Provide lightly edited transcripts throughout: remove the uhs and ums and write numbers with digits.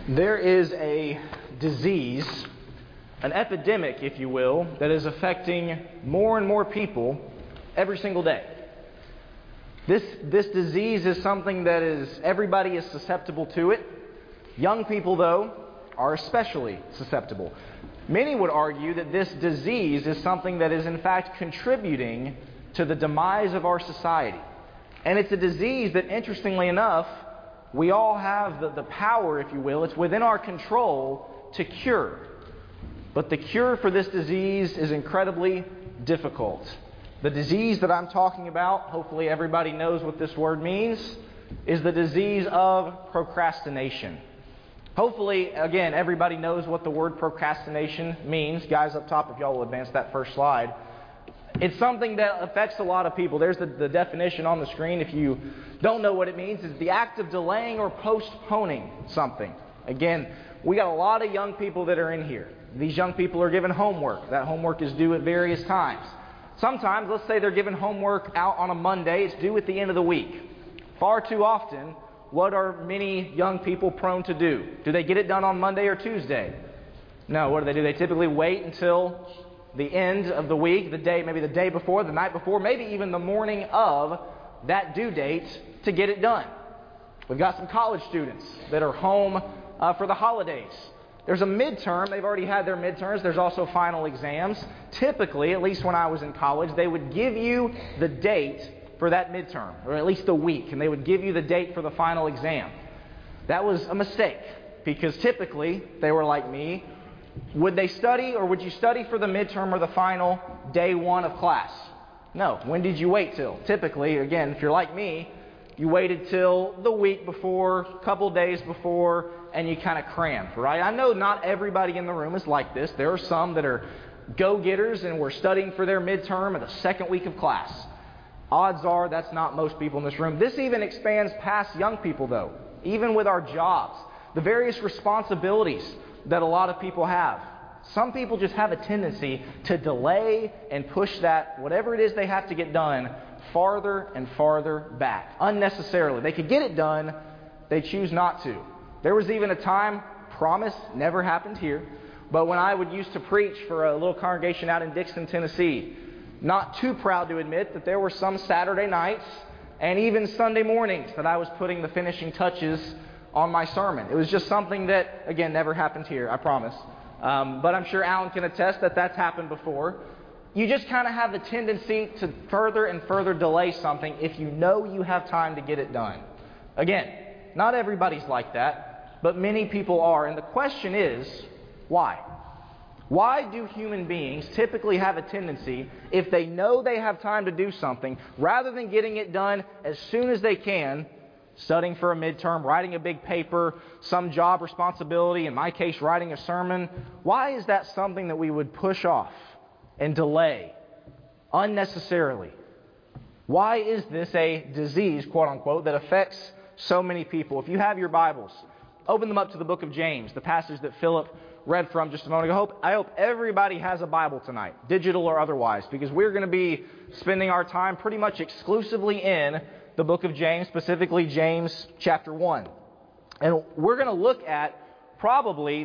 There is a disease, an epidemic, if you will, that is affecting more and more people every single day. This disease is something that everybody is susceptible to it. Young people, though, are especially susceptible. Many would argue that this disease is something that is in fact contributing to the demise of our society. And it's a disease that, interestingly enough, we all have the power, if you will, it's within our control to cure. But the cure for this disease is incredibly difficult. The disease that I'm talking about, hopefully everybody knows what this word means, is the disease of procrastination. Hopefully, again, everybody knows what the word procrastination means. Guys up top, if y'all will advance that first slide. It's something that affects a lot of people. There's the definition on the screen. If you don't know what it means, it's the act of delaying or postponing something. Again, we got a lot of young people that are in here. These young people are given homework. That homework is due at various times. Sometimes, let's say they're given homework out on a Monday. It's due at the end of the week. Far too often, what are many young people prone to do? Do they get it done on Monday or Tuesday? No, what do? They typically wait until the end of the week, maybe the day before, the night before, maybe even the morning of that due date to get it done. We've got some college students that are home for the holidays. There's a midterm. They've already had their midterms. There's also final exams. Typically, at least when I was in college, they would give you the date for that midterm, or at least a week, and they would give you the date for the final exam. That was a mistake, because typically, they were like me. Would they study, or would you study for the midterm or the final day one of class? No. When did you wait till? Typically, again, if you're like me, you waited till the week before, a couple days before, and you kind of crammed, right? I know not everybody in the room is like this. There are some that are go-getters and were studying for their midterm at the second week of class. Odds are that's not most people in this room. This even expands past young people, though. Even with our jobs, the various responsibilities that a lot of people have. Some people just have a tendency to delay and push that, whatever it is they have to get done, farther and farther back, unnecessarily. They could get it done, they choose not to. There was even a time, promise, never happened here, but when I would used to preach for a little congregation out in Dixon, Tennessee, not too proud to admit that there were some Saturday nights and even Sunday mornings that I was putting the finishing touches on my sermon. It was just something that, again, never happened here, I promise. But I'm sure Alan can attest that that's happened before. You just kind of have the tendency to further and further delay something if you know you have time to get it done. Again, not everybody's like that, but many people are. And the question is, why? Why do human beings typically have a tendency, if they know they have time to do something, rather than getting it done as soon as they can, studying for a midterm, writing a big paper, some job responsibility, in my case, writing a sermon, why is that something that we would push off and delay unnecessarily? Why is this a disease, quote unquote, that affects so many people? If you have your Bibles, open them up to the book of James, the passage that Philip read from just a moment ago. I hope everybody has a Bible tonight, digital or otherwise, because we're going to be spending our time pretty much exclusively in the book of James, specifically James chapter 1. And we're going to look at probably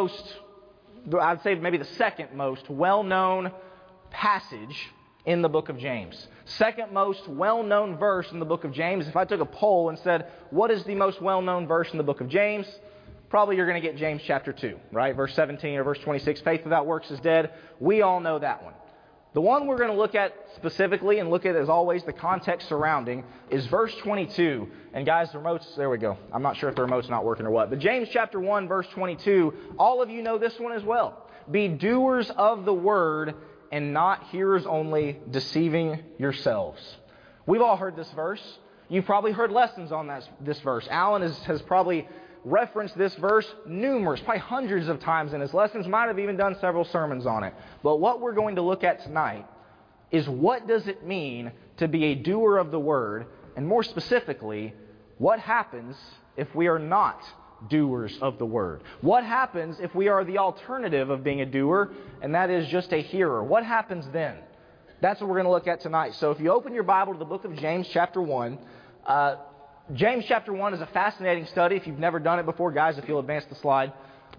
I'd say maybe the second most well-known passage in the book of James. Second most well-known verse in the book of James. If I took a poll and said, what is the most well-known verse in the book of James? Probably you're going to get James chapter 2, right? Verse 17 or verse 26, faith without works is dead. We all know that one. The one we're going to look at specifically and look at, as always, the context surrounding is verse 22. And guys, the remotes, there we go. I'm not sure if the remote's not working or what. But James chapter 1, verse 22, all of you know this one as well. Be doers of the word and not hearers only, deceiving yourselves. We've all heard this verse. You've probably heard lessons on this verse. Alan has probably referenced this verse numerous, probably hundreds of times in his lessons, might have even done several sermons on it. But what we're going to look at tonight is, what does it mean to be a doer of the word, and more specifically, what happens if we are not doers of the word? What happens if we are the alternative of being a doer, and that is just a hearer? What happens then? That's what we're going to look at tonight. So if you open your Bible to the book of James chapter 1, James chapter 1 is a fascinating study. If you've never done it before, guys, if you'll advance the slide.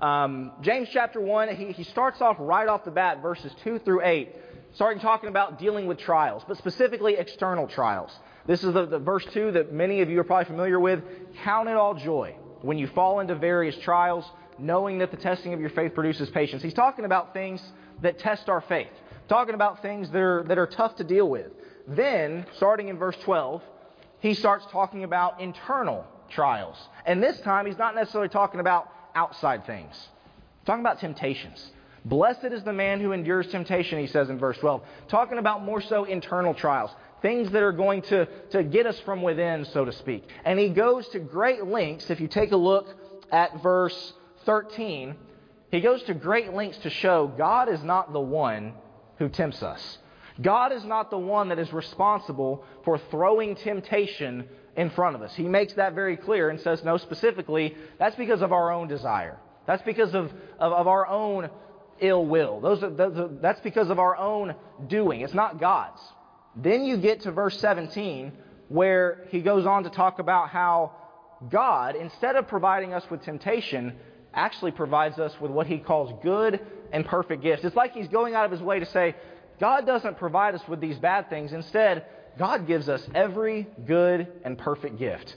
James chapter 1, he starts off right off the bat, verses 2 through 8, starting talking about dealing with trials, but specifically external trials. This is the verse 2 that many of you are probably familiar with. Count it all joy when you fall into various trials, knowing that the testing of your faith produces patience. He's talking about things that test our faith, talking about things that are tough to deal with. Then, starting in verse 12, he starts talking about internal trials. And this time, he's not necessarily talking about outside things. He's talking about temptations. Blessed is the man who endures temptation, he says in verse 12. Talking about more so internal trials. Things that are going to get us from within, so to speak. And he goes to great lengths. If you take a look at verse 13, he goes to great lengths to show God is not the one who tempts us. God is not the one that is responsible for throwing temptation in front of us. He makes that very clear and says, no, specifically, that's because of our own desire. That's because of our own ill will. That's because of our own doing. It's not God's. Then you get to verse 17, where he goes on to talk about how God, instead of providing us with temptation, actually provides us with what he calls good and perfect gifts. It's like he's going out of his way to say, God doesn't provide us with these bad things. Instead, God gives us every good and perfect gift.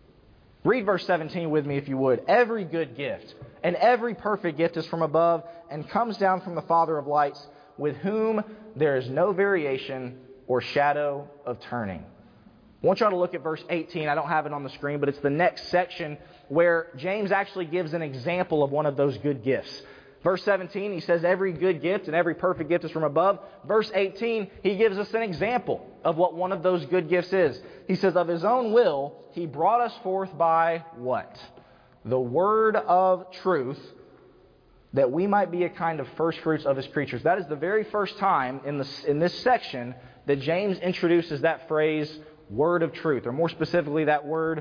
Read verse 17 with me if you would. Every good gift and every perfect gift is from above and comes down from the Father of lights, with whom there is no variation or shadow of turning. I want y'all to look at verse 18. I don't have it on the screen, but it's the next section where James actually gives an example of one of those good gifts. Verse 17, he says every good gift and every perfect gift is from above. Verse 18, he gives us an example of what one of those good gifts is. He says, of his own will, he brought us forth by what? The word of truth, that we might be a kind of first fruits of his creatures. That is the very first time in this section that James introduces that phrase, word of truth, or more specifically that word,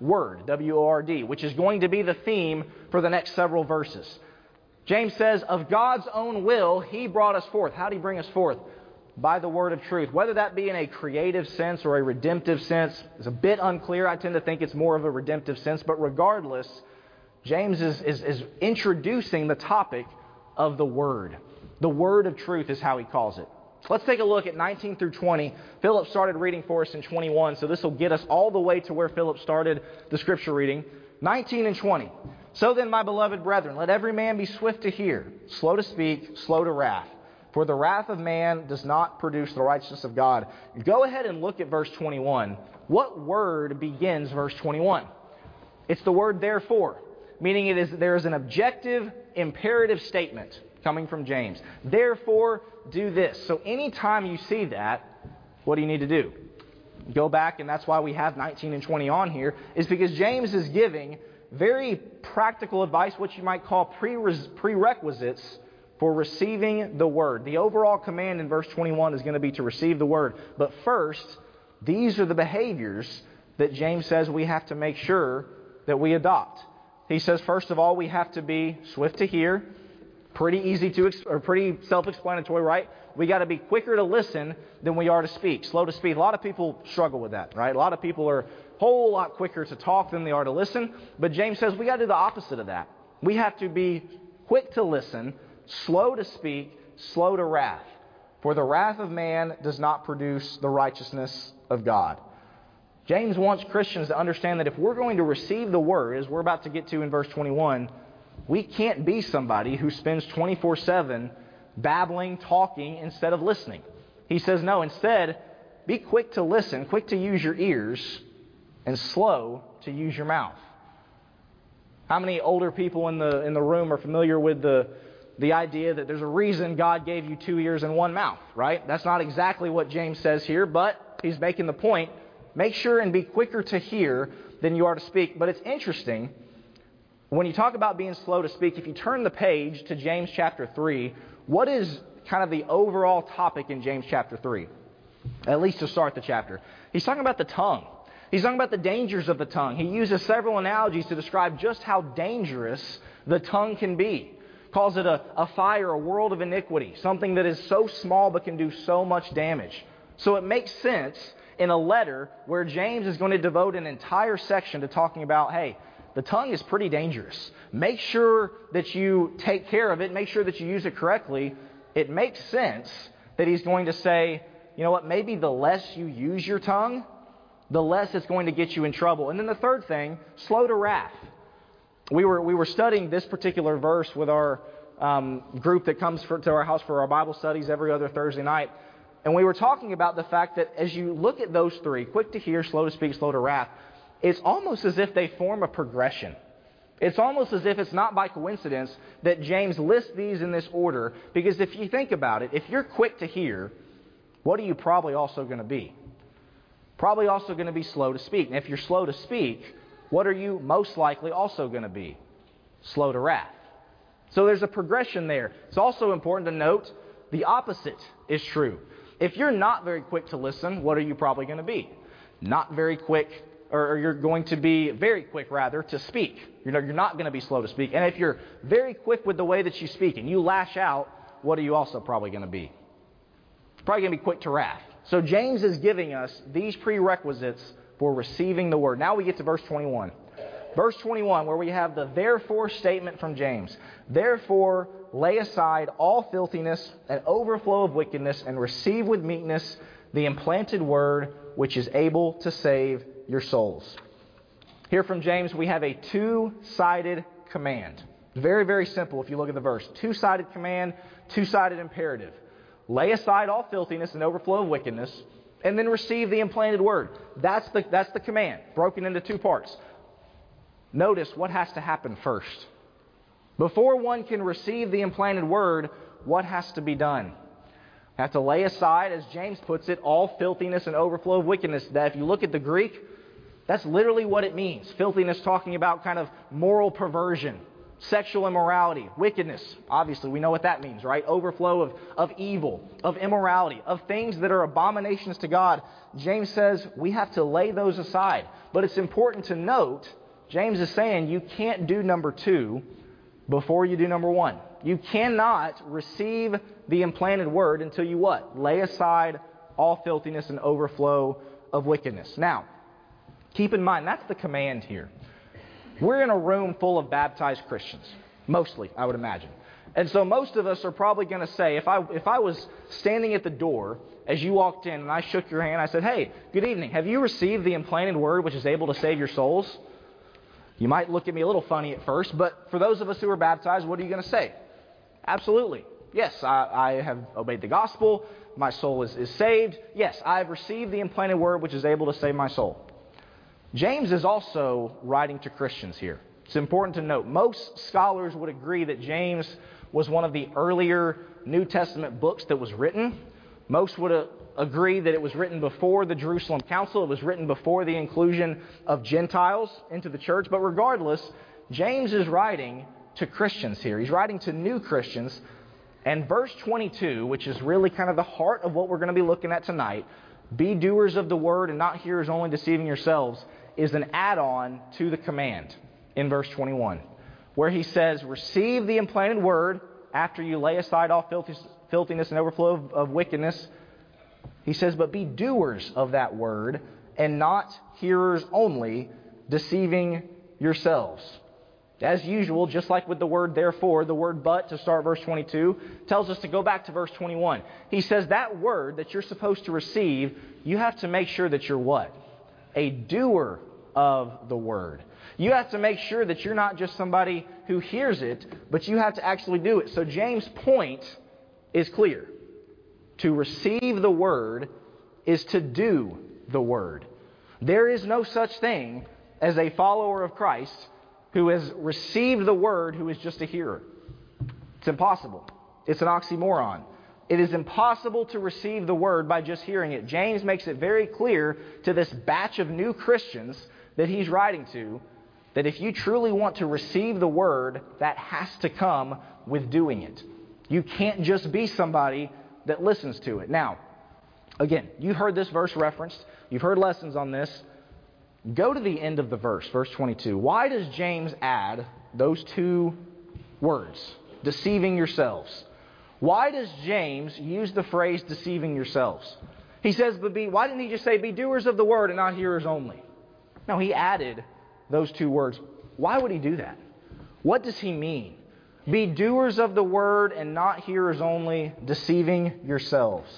W-O-R-D, which is going to be the theme for the next several verses. James says, of God's own will, he brought us forth. How did he bring us forth? By the word of truth. Whether that be in a creative sense or a redemptive sense is a bit unclear. I tend to think it's more of a redemptive sense. But regardless, James is introducing the topic of the word. The word of truth is how he calls it. Let's take a look at 19 through 20. Philip started reading for us in 21, so this will get us all the way to where Philip started the scripture reading. 19 and 20. So then, my beloved brethren, let every man be swift to hear, slow to speak, slow to wrath. For the wrath of man does not produce the righteousness of God. Go ahead and look at verse 21. What word begins verse 21? It's the word therefore, meaning there is an objective, imperative statement coming from James. Therefore, do this. So anytime you see that, what do you need to do? Go back, and that's why we have 19 and 20 on here, is because James is giving very practical advice, what you might call prerequisites for receiving the word. The overall command in verse 21 is going to be to receive the word. But first, these are the behaviors that James says we have to make sure that we adopt. He says, first of all, we have to be swift to hear. Pretty self-explanatory, right? We got to be quicker to listen than we are to speak. Slow to speak. A lot of people struggle with that, right? A lot of people are a whole lot quicker to talk than they are to listen. But James says we got to do the opposite of that. We have to be quick to listen, slow to speak, slow to wrath. For the wrath of man does not produce the righteousness of God. James wants Christians to understand that if we're going to receive the word, as we're about to get to in verse 21, we can't be somebody who spends 24/7 babbling, talking, instead of listening. He says, no, instead, be quick to listen, quick to use your ears, and slow to use your mouth. How many older people in the room are familiar with the idea that there's a reason God gave you 2 ears and 1 mouth, right? That's not exactly what James says here, but he's making the point. Make sure and be quicker to hear than you are to speak. But it's interesting, when you talk about being slow to speak, if you turn the page to James chapter 3, what is kind of the overall topic in James chapter 3? At least to start the chapter. He's talking about the tongue. He's talking about the dangers of the tongue. He uses several analogies to describe just how dangerous the tongue can be. Calls it a fire, a world of iniquity, something that is so small but can do so much damage. So it makes sense in a letter where James is going to devote an entire section to talking about, hey, the tongue is pretty dangerous. Make sure that you take care of it. Make sure that you use it correctly. It makes sense that he's going to say, you know what, maybe the less you use your tongue, the less it's going to get you in trouble. And then the third thing, slow to wrath. We were studying this particular verse with our group that comes to our house for our Bible studies every other Thursday night. And we were talking about the fact that as you look at those three, quick to hear, slow to speak, slow to wrath, it's almost as if they form a progression. It's almost as if it's not by coincidence that James lists these in this order. Because if you think about it, if you're quick to hear, what are you probably also going to be? Probably also going to be slow to speak. And if you're slow to speak, what are you most likely also going to be? Slow to wrath. So there's a progression there. It's also important to note the opposite is true. If you're not very quick to listen, what are you probably going to be? Not very quick, or you're going to be very quick, rather, to speak. You're not going to be slow to speak. And if you're very quick with the way that you speak and you lash out, what are you also probably going to be? Probably going to be quick to wrath. So James is giving us these prerequisites for receiving the word. Now we get to verse 21. Verse 21, where we have the therefore statement from James. Therefore, lay aside all filthiness and overflow of wickedness and receive with meekness the implanted word which is able to save your souls. Here from James, we have a two-sided command. Very, very simple if you look at the verse. Two-sided command, two-sided imperative. Lay aside all filthiness and overflow of wickedness, and then receive the implanted word. That's the command, broken into two parts. Notice what has to happen first. Before one can receive the implanted word, what has to be done? You have to lay aside, as James puts it, all filthiness and overflow of wickedness. That if you look at the Greek, that's literally what it means. Filthiness talking about kind of moral perversion, sexual immorality, wickedness. Obviously, we know what that means, right? Overflow of evil, of immorality, of things that are abominations to God. James says we have to lay those aside. But it's important to note, James is saying you can't do number two before you do number one. You cannot receive the implanted word until you what? Lay aside all filthiness and overflow of wickedness. Now, keep in mind, that's the command here. We're in a room full of baptized Christians. Mostly, I would imagine. And so most of us are probably going to say, if I was standing at the door as you walked in and I shook your hand, I said, hey, good evening. Have you received the implanted word which is able to save your souls? You might look at me a little funny at first, but for those of us who are baptized, what are you going to say? Absolutely. Yes, I have obeyed the gospel. My soul is saved. Yes, I have received the implanted word which is able to save my soul. James is also writing to Christians here. It's important to note, most scholars would agree that James was one of the earlier New Testament books that was written. Most would agree that it was written before the Jerusalem Council. It was written before the inclusion of Gentiles into the church. But regardless, James is writing to Christians here. He's writing to new Christians. And verse 22, which is really kind of the heart of what we're going to be looking at tonight, be doers of the word and not hearers only, deceiving yourselves, is an add-on to the command in verse 21, where he says, receive the implanted word after you lay aside all filthiness and overflow of wickedness. He says, but be doers of that word and not hearers only, deceiving yourselves. As usual, just like with the word therefore, the word but to start verse 22 tells us to go back to verse 21. He says that word that you're supposed to receive, you have to make sure that you're what? A doer of the word. You have to make sure that you're not just somebody who hears it, but you have to actually do it. So James' point is clear. To receive the word is to do the word. There is no such thing as a follower of Christ who has received the word who is just a hearer. It's impossible. It's an oxymoron. It is impossible to receive the word by just hearing it. James makes it very clear to this batch of new Christians that he's writing to that if you truly want to receive the word, that has to come with doing it. You can't just be somebody that listens to it. Now, again, you've heard this verse referenced. You've heard lessons on this. Go to the end of the verse, verse 22. Why does James add those two words, deceiving yourselves? Why does James use the phrase deceiving yourselves? He says, why didn't he just say, be doers of the word and not hearers only? No, he added those two words. Why would he do that? What does he mean? Be doers of the word and not hearers only, deceiving yourselves.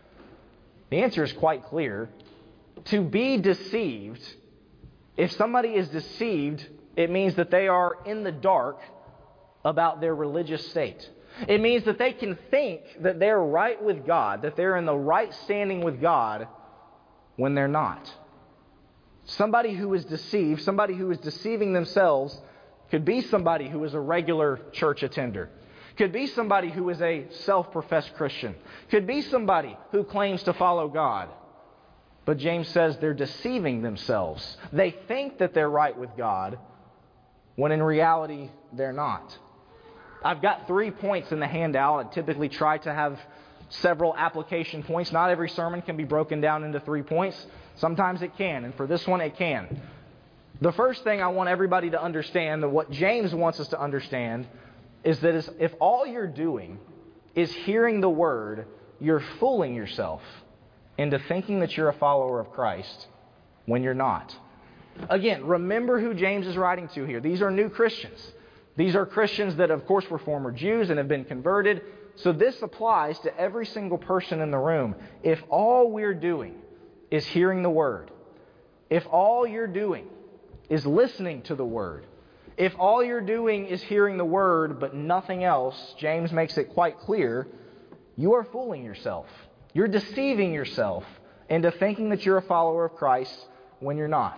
The answer is quite clear. To be deceived, if somebody is deceived, it means that they are in the dark about their religious state. It means that they can think that they're right with God, that they're in the right standing with God when they're not. Somebody who is deceived, somebody who is deceiving themselves, could be somebody who is a regular church attender. Could be somebody who is a self-professed Christian. Could be somebody who claims to follow God. But James says they're deceiving themselves. They think that they're right with God, when in reality they're not. I've got 3 points in the handout. I typically try to have several application points. Not every sermon can be broken down into 3 points. Sometimes it can, and for this one it can. The first thing I want everybody to understand, that what James wants us to understand, is that if all you're doing is hearing the Word, you're fooling yourself into thinking that you're a follower of Christ when you're not. Again, remember who James is writing to here. These are new Christians. These are Christians that, of course, were former Jews and have been converted. So this applies to every single person in the room. If all we're doing is hearing the Word, if all you're doing is listening to the Word, if all you're doing is hearing the Word but nothing else, James makes it quite clear, you are fooling yourself. You're deceiving yourself into thinking that you're a follower of Christ when you're not.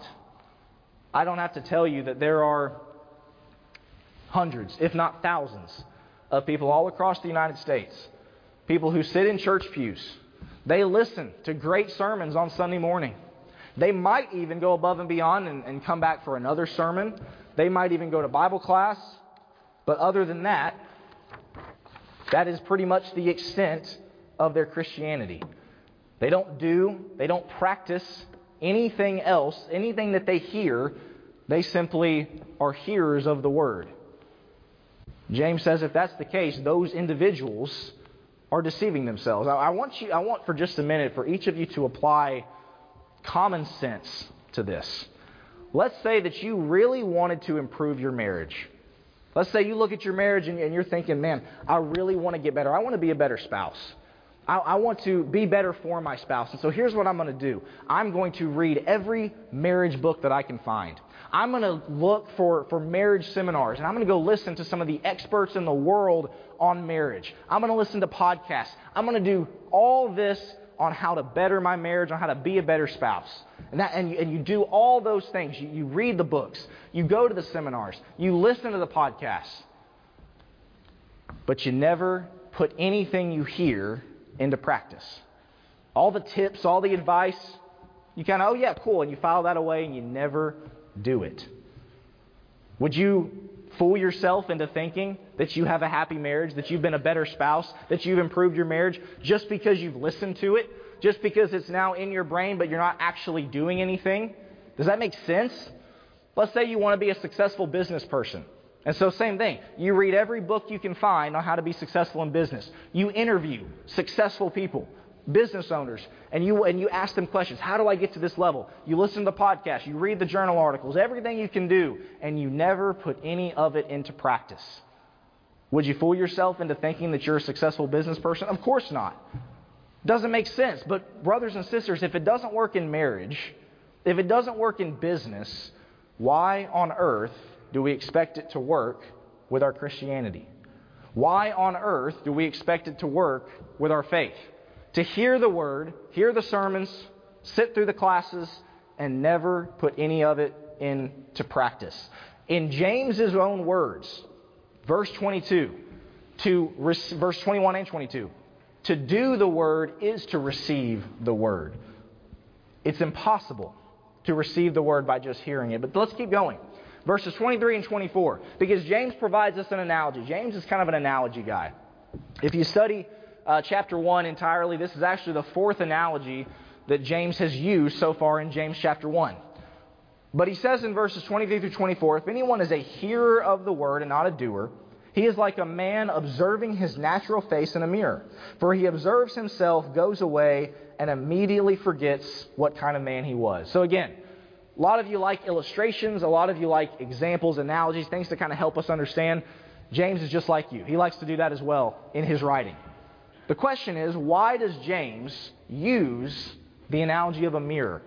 I don't have to tell you that there are hundreds, if not thousands, of people all across the United States, people who sit in church pews. They listen to great sermons on Sunday morning. They might even go above and beyond and come back for another sermon. They might even go to Bible class. But other than that, that is pretty much the extent of their Christianity. They don't practice anything else, anything that they hear. They simply are hearers of the Word. James says if that's the case, those individuals are deceiving themselves. I want for just a minute for each of you to apply common sense to this. Let's say that you really wanted to improve your marriage. Let's say you look at your marriage and you're thinking, man, I really want to get better. I want to be a better spouse. I want to be better for my spouse. And so here's what I'm going to do. I'm going to read every marriage book that I can find. I'm going to look for marriage seminars, and I'm going to go listen to some of the experts in the world on marriage. I'm going to listen to podcasts. I'm going to do all this on how to better my marriage, on how to be a better spouse. And you do all those things. You read the books. You go to the seminars. You listen to the podcasts. But you never put anything you hear into practice. All the tips, all the advice, you kind of, oh yeah, cool, and you file that away and you never do it. Would you fool yourself into thinking that you have a happy marriage, that you've been a better spouse, that you've improved your marriage just because you've listened to it, just because it's now in your brain but you're not actually doing anything? Does that make sense? Let's say you want to be a successful business person. And so same thing. You read every book you can find on how to be successful in business. You interview successful people, business owners, and you ask them questions. How do I get to this level? You listen to the podcast. You read the journal articles. Everything you can do. And you never put any of it into practice. Would you fool yourself into thinking that you're a successful business person? Of course not. Doesn't make sense. But brothers and sisters, if it doesn't work in marriage, if it doesn't work in business, why on earth do we expect it to work with our Christianity? Why on earth do we expect it to work with our faith? To hear the Word, hear the sermons, sit through the classes, and never put any of it into practice. In James's own words, verse 22, verse 21 and 22, to do the Word is to receive the Word. It's impossible to receive the Word by just hearing it. But let's keep going. Verses 23 and 24, because James provides us an analogy. James is kind of an analogy guy. If you study chapter 1 entirely, this is actually the fourth analogy that James has used so far in James chapter 1. But he says in verses 23 through 24, if anyone is a hearer of the word and not a doer, He is like a man observing his natural face in a mirror. For he observes himself, goes away, and immediately forgets what kind of man he was. So again, a lot of you like illustrations, a lot of you like examples, analogies, things to kind of help us understand. James is just like you. He likes to do that as well in his writing. The question is, why does James use the analogy of a mirror?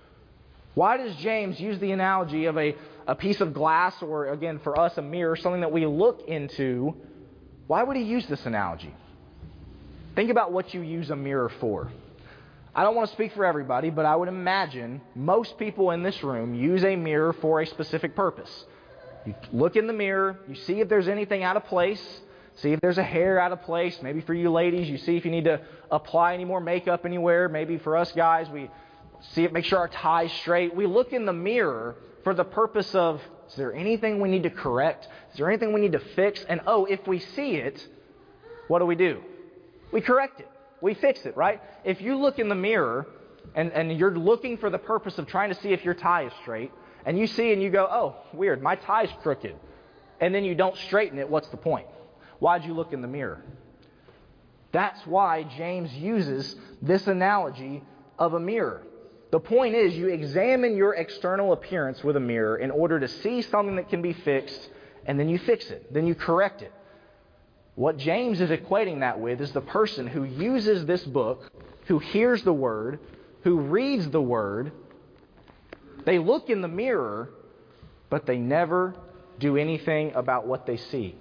Why does James use the analogy of a piece of glass, or again for us a mirror, something that we look into? Why would he use this analogy? Think about what you use a mirror for. I don't want to speak for everybody, but I would imagine most people in this room use a mirror for a specific purpose. You look in the mirror, you see if there's anything out of place, see if there's a hair out of place. Maybe for you ladies, you see if you need to apply any more makeup anywhere. Maybe for us guys, we see it, make sure our tie's straight. We look in the mirror for the purpose of, is there anything we need to correct? Is there anything we need to fix? And if we see it, what do? We correct it. We fix it, right? If you look in the mirror and you're looking for the purpose of trying to see if your tie is straight, and you see and you go, oh, weird, my tie's crooked, and then you don't straighten it, what's the point? Why'd you look in the mirror? That's why James uses this analogy of a mirror. The point is, you examine your external appearance with a mirror in order to see something that can be fixed, and then you fix it. Then you correct it. What James is equating that with is the person who uses this book, who hears the Word, who reads the Word. They look in the mirror, but they never do anything about what they see.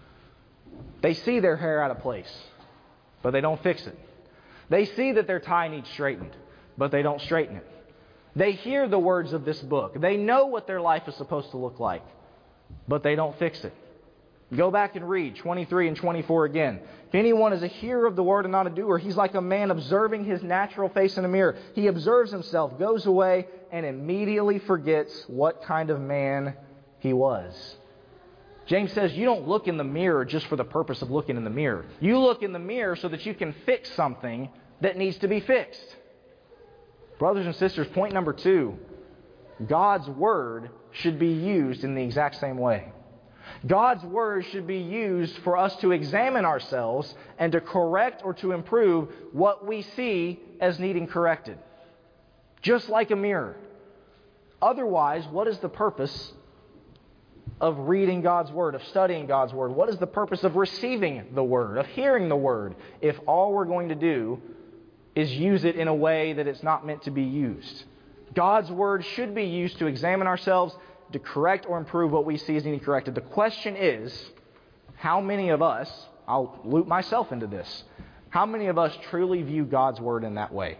They see their hair out of place, but they don't fix it. They see that their tie needs straightened, but they don't straighten it. They hear the words of this book. They know what their life is supposed to look like, but they don't fix it. Go back and read 23 and 24 again. If anyone is a hearer of the word and not a doer, he's like a man observing his natural face in a mirror. He observes himself, goes away, and immediately forgets what kind of man he was. James says you don't look in the mirror just for the purpose of looking in the mirror. You look in the mirror so that you can fix something that needs to be fixed. Brothers and sisters, point number 2, God's Word should be used in the exact same way. God's Word should be used for us to examine ourselves and to correct or to improve what we see as needing corrected. Just like a mirror. Otherwise, what is the purpose of reading God's Word, of studying God's Word? What is the purpose of receiving the Word, of hearing the Word, if all we're going to do is use it in a way that it's not meant to be used? God's Word should be used to examine ourselves, to correct or improve what we see as needing corrected. The question is, how many of us, I'll loop myself into this, how many of us truly view God's Word in that way?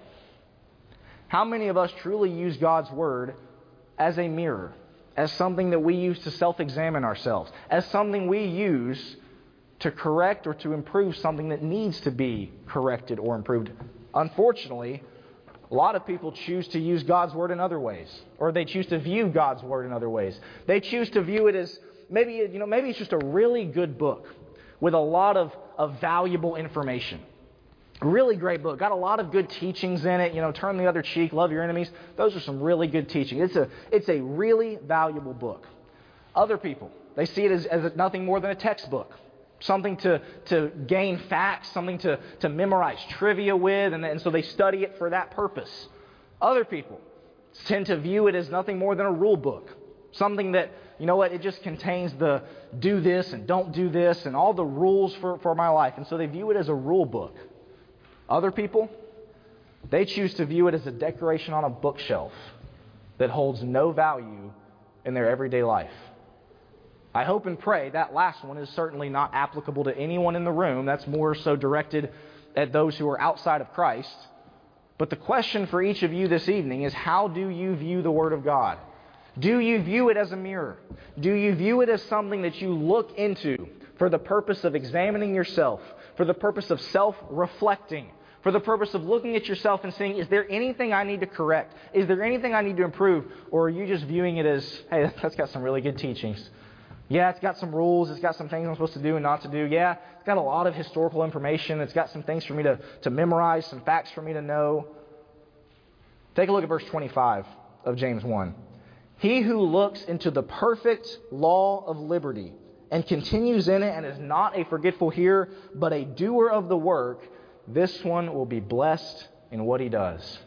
How many of us truly use God's Word as a mirror, as something that we use to self-examine ourselves, as something we use to correct or to improve something that needs to be corrected or improved? Unfortunately, a lot of people choose to use God's Word in other ways, or they choose to view God's Word in other ways. They choose to view it as maybe it's just a really good book with a lot of valuable information. A really great book, got a lot of good teachings in it. Turn the other cheek, love your enemies. Those are some really good teaching. It's a really valuable book. Other people, they see it as nothing more than a textbook. Something to gain facts, something to memorize trivia with, and so they study it for that purpose. Other people tend to view it as nothing more than a rule book. Something that, it just contains the do this and don't do this and all the rules for my life. And so they view it as a rule book. Other people, they choose to view it as a decoration on a bookshelf that holds no value in their everyday life. I hope and pray that last one is certainly not applicable to anyone in the room. That's more so directed at those who are outside of Christ. But the question for each of you this evening is, how do you view the Word of God? Do you view it as a mirror? Do you view it as something that you look into for the purpose of examining yourself, for the purpose of self-reflecting, for the purpose of looking at yourself and saying, is there anything I need to correct? Is there anything I need to improve? Or are you just viewing it as, hey, that's got some really good teachings. Yeah, it's got some rules. It's got some things I'm supposed to do and not to do. Yeah, it's got a lot of historical information. It's got some things for me to memorize, some facts for me to know. Take a look at verse 25 of James 1. He who looks into the perfect law of liberty and continues in it and is not a forgetful hearer, but a doer of the work, this one will be blessed in what he does.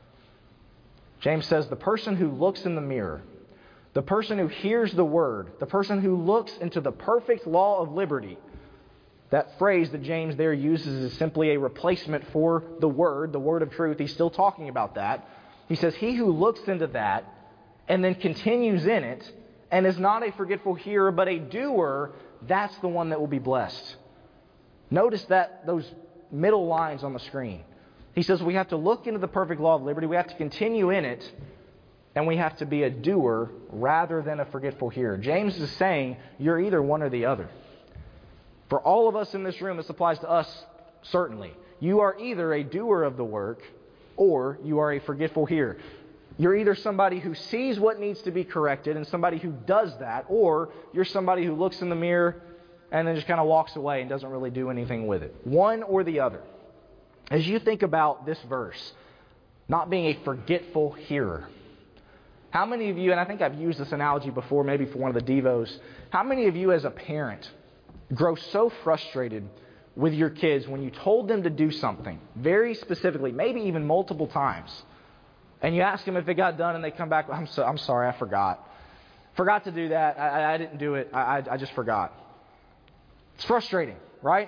James says the person who looks in the mirror, the person who hears the word, the person who looks into the perfect law of liberty, that phrase that James there uses is simply a replacement for the word of truth. He's still talking about that. He says, he who looks into that and then continues in it and is not a forgetful hearer but a doer, that's the one that will be blessed. Notice that those middle lines on the screen. He says we have to look into the perfect law of liberty, we have to continue in it, and we have to be a doer rather than a forgetful hearer. James is saying you're either one or the other. For all of us in this room, this applies to us certainly. You are either a doer of the work or you are a forgetful hearer. You're either somebody who sees what needs to be corrected and somebody who does that, or you're somebody who looks in the mirror and then just kind of walks away and doesn't really do anything with it. One or the other. As you think about this verse, not being a forgetful hearer, how many of you, and I think I've used this analogy before, maybe for one of the Devos, how many of you as a parent grow so frustrated with your kids when you told them to do something very specifically, maybe even multiple times, and you ask them if it got done and they come back, I'm sorry, I forgot. Forgot to do that. I didn't do it. I just forgot. It's frustrating, right?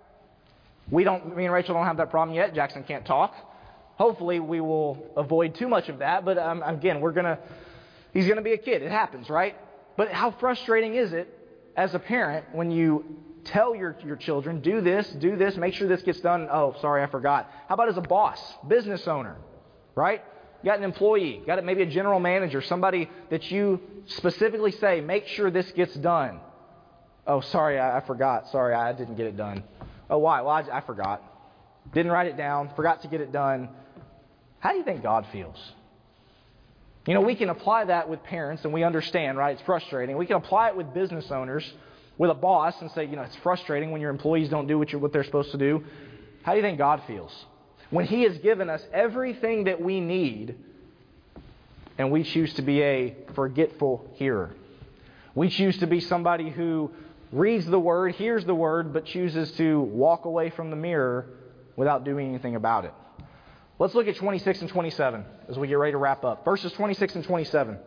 Me and Rachel don't have that problem yet. Jackson can't talk. Hopefully we will avoid too much of that, but again, he's going to be a kid. It happens, right? But how frustrating is it as a parent when you tell your children, do this, make sure this gets done. Oh, sorry, I forgot. How about as a boss, business owner, right? You got an employee, got maybe a general manager, somebody that you specifically say, make sure this gets done. Oh, sorry, I forgot. Sorry, I didn't get it done. Oh, why? Well, I forgot. Didn't write it down, forgot to get it done. How do you think God feels? You know, we can apply that with parents, and we understand, right? It's frustrating. We can apply it with business owners, with a boss, and say, it's frustrating when your employees don't do what they're supposed to do. How do you think God feels? When He has given us everything that we need, and we choose to be a forgetful hearer. We choose to be somebody who reads the Word, hears the Word, but chooses to walk away from the mirror without doing anything about it. Let's look at 26 and 27 as we get ready to wrap up. Verses 26 and 27.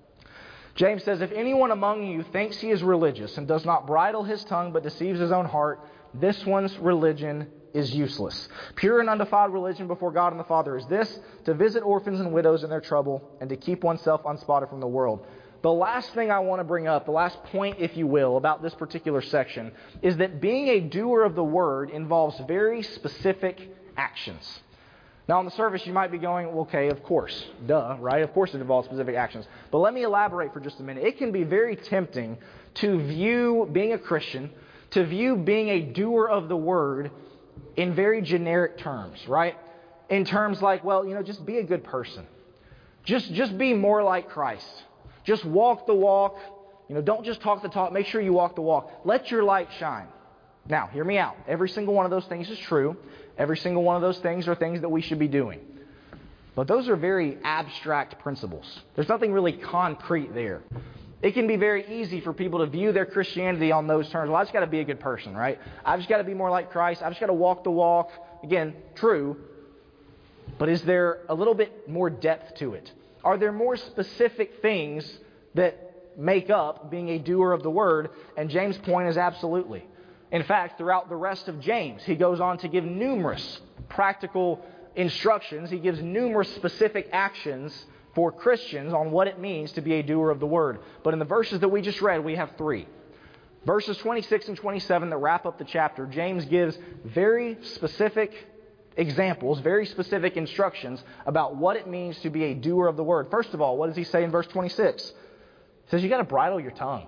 James says, if anyone among you thinks he is religious and does not bridle his tongue but deceives his own heart, this one's religion is useless. Pure and undefiled religion before God and the Father is this, to visit orphans and widows in their trouble and to keep oneself unspotted from the world. The last thing I want to bring up, the last point, if you will, about this particular section is that being a doer of the Word involves very specific actions. Now, on the surface, you might be going, okay, of course, duh, right? Of course it involves specific actions. But let me elaborate for just a minute. It can be very tempting to view being a Christian, to view being a doer of the Word in very generic terms, right? In terms like, well, just be a good person. Just be more like Christ. Just walk the walk. Don't just talk the talk. Make sure you walk the walk. Let your light shine. Now, hear me out. Every single one of those things is true. Every single one of those things are things that we should be doing. But those are very abstract principles. There's nothing really concrete there. It can be very easy for people to view their Christianity on those terms. Well, I just got to be a good person, right? I've just got to be more like Christ. I've just got to walk the walk. Again, true. But is there a little bit more depth to it? Are there more specific things that make up being a doer of the Word? And James' point is absolutely. In fact, throughout the rest of James, he goes on to give numerous practical instructions. He gives numerous specific actions for Christians on what it means to be a doer of the Word. But in the verses that we just read, we have 3. Verses 26 and 27 that wrap up the chapter, James gives very specific examples, very specific instructions about what it means to be a doer of the Word. First of all, what does he say in verse 26? He says you got to bridle your tongue.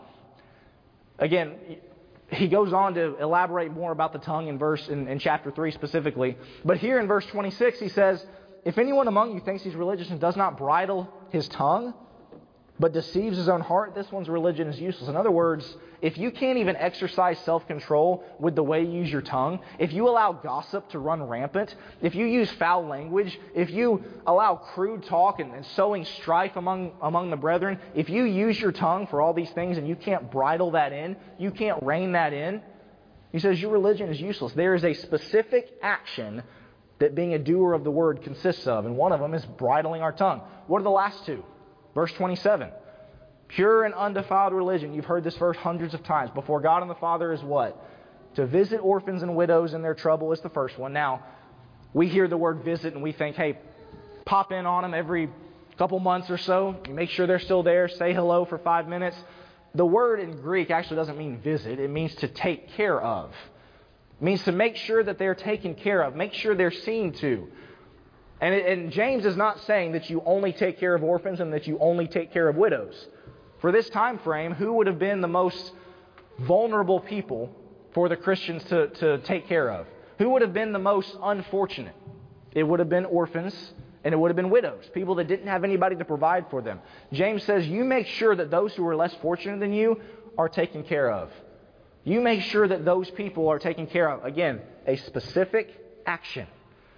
Again, he goes on to elaborate more about the tongue in chapter 3 specifically. But here in verse 26 he says, if anyone among you thinks he's religious and does not bridle his tongue, but deceives his own heart, this one's religion is useless. In other words, if you can't even exercise self-control with the way you use your tongue, if you allow gossip to run rampant, if you use foul language, if you allow crude talk and sowing strife among the brethren, if you use your tongue for all these things and you can't bridle that in, you can't rein that in, he says your religion is useless. There is a specific action that being a doer of the word consists of, and one of them is bridling our tongue. What are the last two? Verse 27, pure and undefiled religion. You've heard this verse hundreds of times. Before God and the Father is what? To visit orphans and widows in their trouble is the first one. Now, we hear the word visit and we think, hey, pop in on them every couple months or so. You make sure they're still there. Say hello for 5 minutes. The word in Greek actually doesn't mean visit. It means to take care of. It means to make sure that they're taken care of. Make sure they're seen to. And James is not saying that you only take care of orphans and that you only take care of widows. For this time frame, who would have been the most vulnerable people for the Christians to take care of? Who would have been the most unfortunate? It would have been orphans and it would have been widows, people that didn't have anybody to provide for them. James says you make sure that those who are less fortunate than you are taken care of. You make sure that those people are taken care of. Again, a specific action.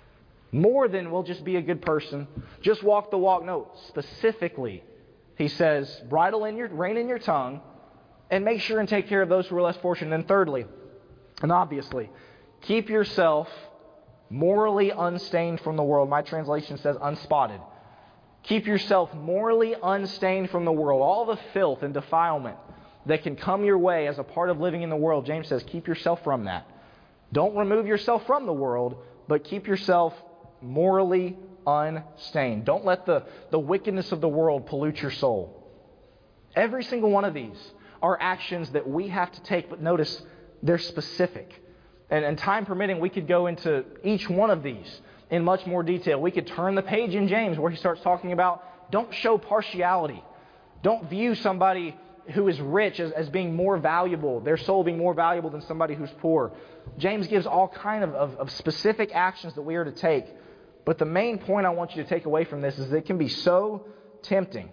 More than we'll just be a good person, just walk the walk. No, specifically, he says, rein in your tongue, and make sure and take care of those who are less fortunate. And thirdly, and obviously, keep yourself morally unstained from the world. My translation says unspotted. Keep yourself morally unstained from the world. All the filth and defilement that can come your way as a part of living in the world, James says, keep yourself from that. Don't remove yourself from the world, but keep yourself morally unstained. Don't let the wickedness of the world pollute your soul. Every single one of these are actions that we have to take, but notice they're specific. And time permitting, we could go into each one of these in much more detail. We could turn the page in James where he starts talking about don't show partiality. Don't view somebody who is rich as being more valuable, their soul being more valuable than somebody who's poor. James gives all kind of specific actions that we are to take. But the main point I want you to take away from this is that it can be so tempting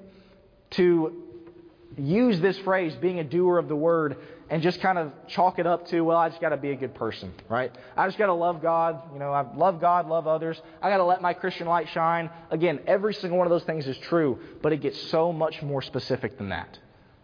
to use this phrase, being a doer of the word, and just kind of chalk it up to, well, I just got to be a good person, right? I just got to love God. I love God, love others. I got to let my Christian light shine. Again, every single one of those things is true, but it gets so much more specific than that.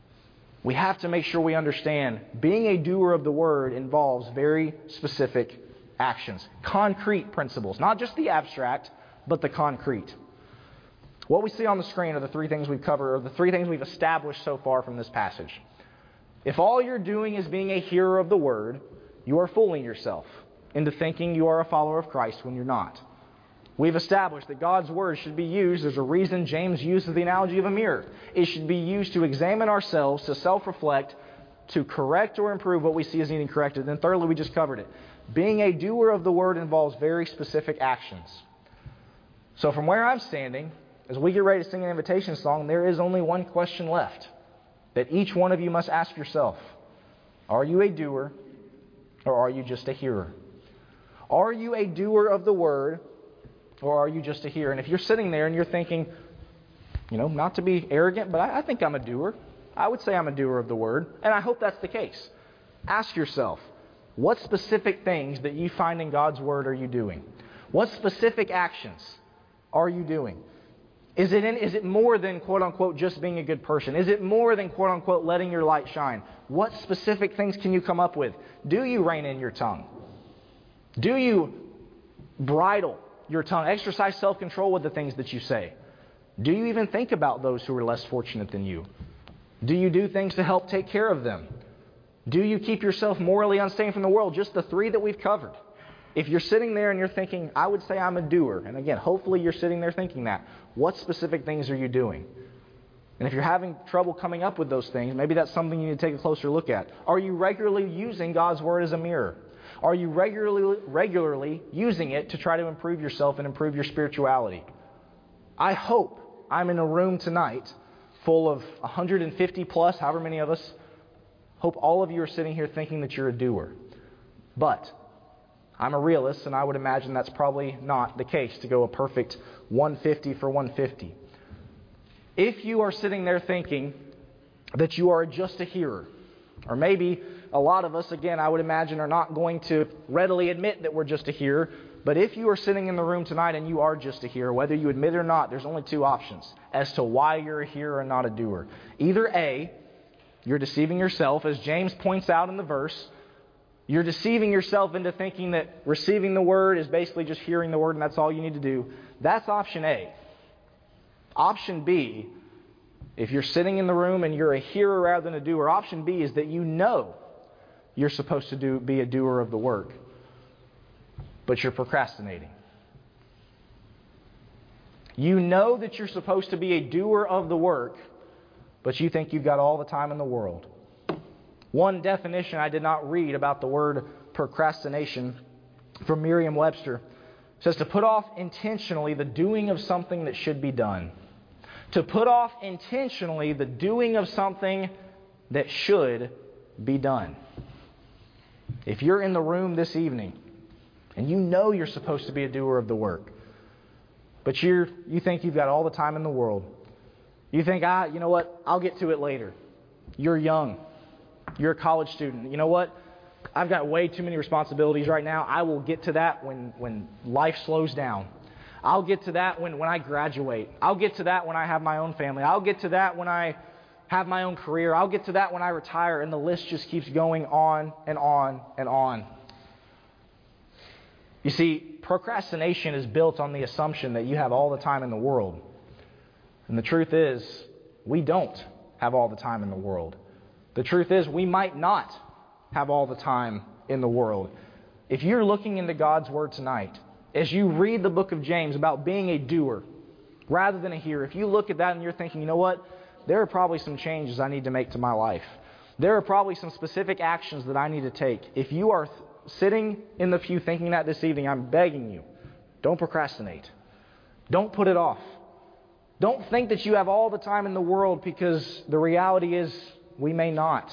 We have to make sure we understand being a doer of the word involves very specific actions, concrete principles, not just the abstract, but the concrete. What we see on the screen are the three things we've covered, or the three things we've established so far from this passage. If all you're doing is being a hearer of the word, you are fooling yourself into thinking you are a follower of Christ when you're not. We've established that God's word should be used. There's a reason James uses the analogy of a mirror. It should be used to examine ourselves, to self-reflect, to correct or improve what we see as needing corrected. Then thirdly, we just covered it. Being a doer of the word involves very specific actions. So from where I'm standing, as we get ready to sing an invitation song, there is only one question left that each one of you must ask yourself. Are you a doer or are you just a hearer? Are you a doer of the word or are you just a hearer? And if you're sitting there and you're thinking, not to be arrogant, but I think I'm a doer. I would say I'm a doer of the word, and I hope that's the case. Ask yourself, what specific things that you find in God's word are you doing? What specific actions are you doing? Is it more than, quote-unquote, just being a good person? Is it more than, quote-unquote, letting your light shine? What specific things can you come up with? Do you rein in your tongue? Do you bridle your tongue? Exercise self-control with the things that you say? Do you even think about those who are less fortunate than you? Do you do things to help take care of them? Do you keep yourself morally unstained from the world? Just the three that we've covered. If you're sitting there and you're thinking, I would say I'm a doer, and again, hopefully you're sitting there thinking that, what specific things are you doing? And if you're having trouble coming up with those things, maybe that's something you need to take a closer look at. Are you regularly using God's word as a mirror? Are you regularly using it to try to improve yourself and improve your spirituality? I hope I'm in a room tonight full of 150 plus, however many of us, hope all of you are sitting here thinking that you're a doer. But I'm a realist, and I would imagine that's probably not the case to go a perfect 150 for 150. If you are sitting there thinking that you are just a hearer, or maybe a lot of us, again, I would imagine, are not going to readily admit that we're just a hearer, but if you are sitting in the room tonight and you are just a hearer, whether you admit it or not, there's only two options as to why you're a hearer and not a doer. Either A, you're deceiving yourself, as James points out in the verse. You're deceiving yourself into thinking that receiving the Word is basically just hearing the Word and that's all you need to do. That's option A. Option B, if you're sitting in the room and you're a hearer rather than a doer, option B is that you know you're supposed to be a doer of the work, but you're procrastinating. You know that you're supposed to be a doer of the work, but you think you've got all the time in the world. One definition I did not read about the word procrastination from Merriam-Webster says to put off intentionally the doing of something that should be done. To put off intentionally the doing of something that should be done. If you're in the room this evening and you know you're supposed to be a doer of the work, but you think you've got all the time in the world. You think, you know what, I'll get to it later. You're young. You're a college student. You know what? I've got way too many responsibilities right now. I will get to that when life slows down. I'll get to that when I graduate. I'll get to that when I have my own family. I'll get to that when I have my own career. I'll get to that when I retire. And the list just keeps going on and on and on. You see, procrastination is built on the assumption that you have all the time in the world. And the truth is, we don't have all the time in the world. The truth is, we might not have all the time in the world. If you're looking into God's Word tonight, as you read the book of James about being a doer rather than a hearer, if you look at that and you're thinking, you know what, there are probably some changes I need to make to my life. There are probably some specific actions that I need to take. If you are sitting in the pew thinking that this evening, I'm begging you, don't procrastinate. Don't put it off. Don't think that you have all the time in the world, because the reality is we may not.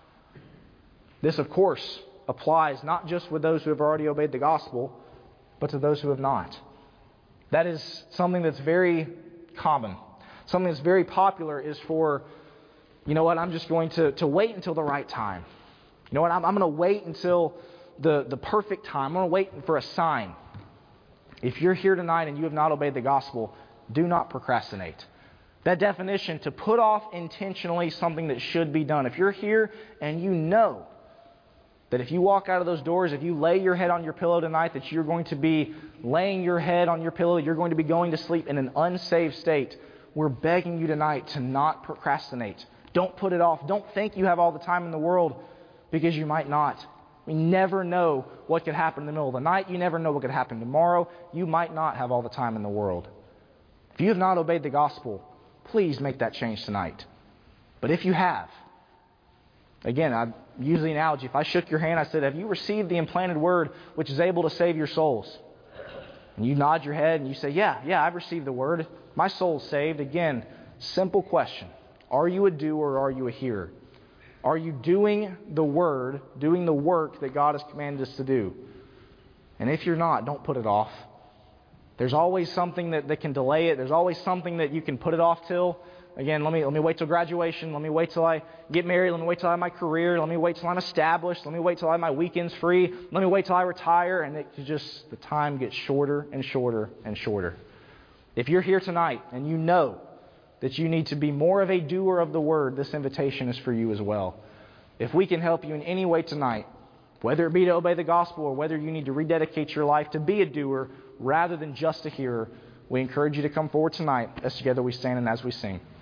This, of course, applies not just with those who have already obeyed the gospel, but to those who have not. That is something that's very common. Something that's very popular is for, you know what, I'm just going to wait until the right time. You know what, I'm going to wait until the perfect time. I'm going to wait for a sign. If you're here tonight and you have not obeyed the gospel, do not procrastinate. That definition, to put off intentionally something that should be done. If you're here and you know that if you walk out of those doors, if you lay your head on your pillow tonight, that you're going to be laying your head on your pillow, you're going to be going to sleep in an unsaved state, we're begging you tonight to not procrastinate. Don't put it off. Don't think you have all the time in the world, because you might not. We never know what could happen in the middle of the night. You never know what could happen tomorrow. You might not have all the time in the world. If you have not obeyed the gospel, please make that change tonight. But if you have, again, I use the analogy. If I shook your hand, I said, have you received the implanted word which is able to save your souls? And you nod your head and you say, yeah, I've received the word. My soul's saved. Again, simple question. Are you a doer or are you a hearer? Are you doing the word, doing the work that God has commanded us to do? And if you're not, don't put it off. There's always something that can delay it. There's always something that you can put it off till. Again, let me wait till graduation. Let me wait till I get married. Let me wait till I have my career. Let me wait till I'm established. Let me wait till I have my weekends free. Let me wait till I retire. And the time gets shorter and shorter and shorter. If you're here tonight and you know that you need to be more of a doer of the word, this invitation is for you as well. If we can help you in any way tonight, whether it be to obey the gospel or whether you need to rededicate your life to be a doer rather than just a hearer, we encourage you to come forward tonight as together we stand and as we sing.